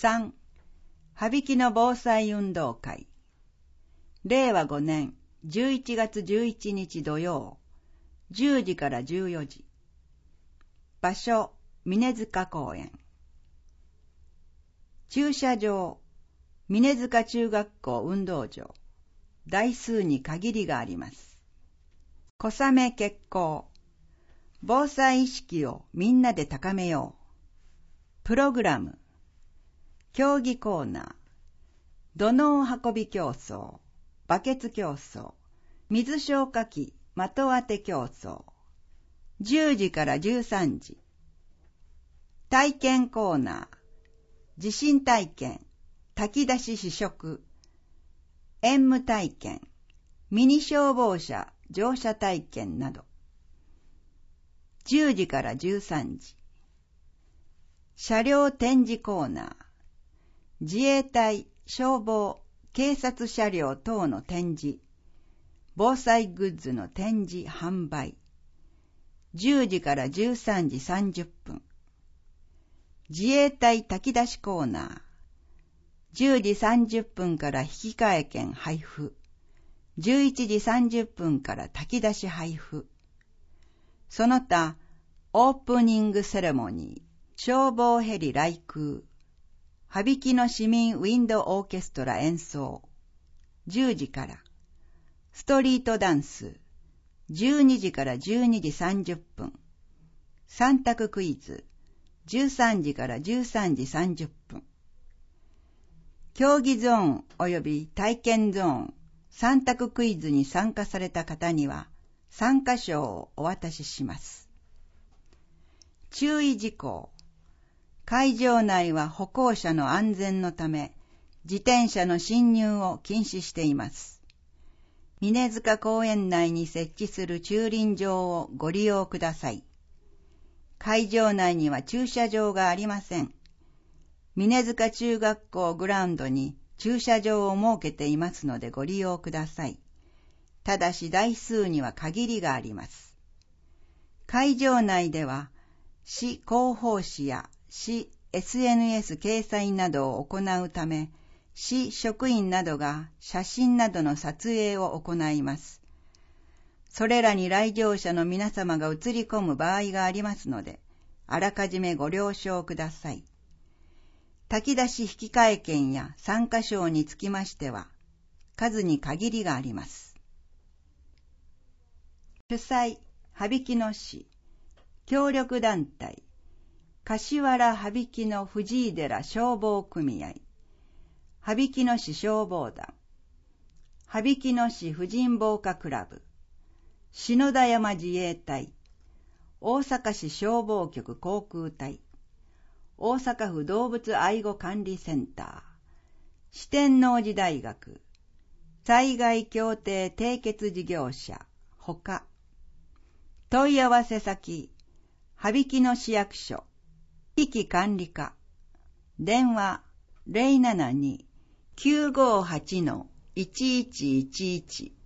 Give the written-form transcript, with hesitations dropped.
3. 羽曳野防災運動会。令和5年11月11日土曜、10時から14時。場所、峰塚公園。駐車場、峰塚中学校運動場。台数に限りがあります。小雨決行。防災意識をみんなで高めよう。プログラム。競技コーナー。土のう運び競争。バケツ競争。水消火器的当て競争。10時から13時。体験コーナー。地震体験。炊き出し試食。煙霧体験。ミニ消防車乗車体験など。10時から13時。車両展示コーナー。自衛隊、消防、警察車両等の展示。防災グッズの展示販売。10時から13時30分。自衛隊炊き出しコーナー。10時30分から引換券配布。11時30分から炊き出し配布。その他、オープニングセレモニー、消防ヘリ来空、羽曳野市民ウィンドオーケストラ演奏。10時から、ストリートダンス、12時から12時30分。3択クイズ、13時から13時30分。競技ゾーン及び体験ゾーン、3択クイズに参加された方には、参加賞をお渡しします。注意事項。会場内は歩行者の安全のため、自転車の進入を禁止しています。峰塚公園内に設置する駐輪場をご利用ください。会場内には駐車場がありません。峰塚中学校グラウンドに駐車場を設けていますのでご利用ください。ただし台数には限りがあります。会場内では、市広報誌や市 SNS 掲載などを行うため、市職員などが写真などの撮影を行います。それらに来場者の皆様が映り込む場合がありますので、あらかじめご了承ください。炊き出し引換券や参加賞につきましては、数に限りがあります。主催、羽曳野市、協力団体、柏原羽曳野藤井寺消防組合、羽曳野市消防団、羽曳野市婦人防火クラブ、篠田山自衛隊、大阪市消防局航空隊、大阪府動物愛護管理センター、四天王寺大学、災害協定締結事業者、ほか、問い合わせ先、羽曳野市役所、危機管理課、電話 072-958-1111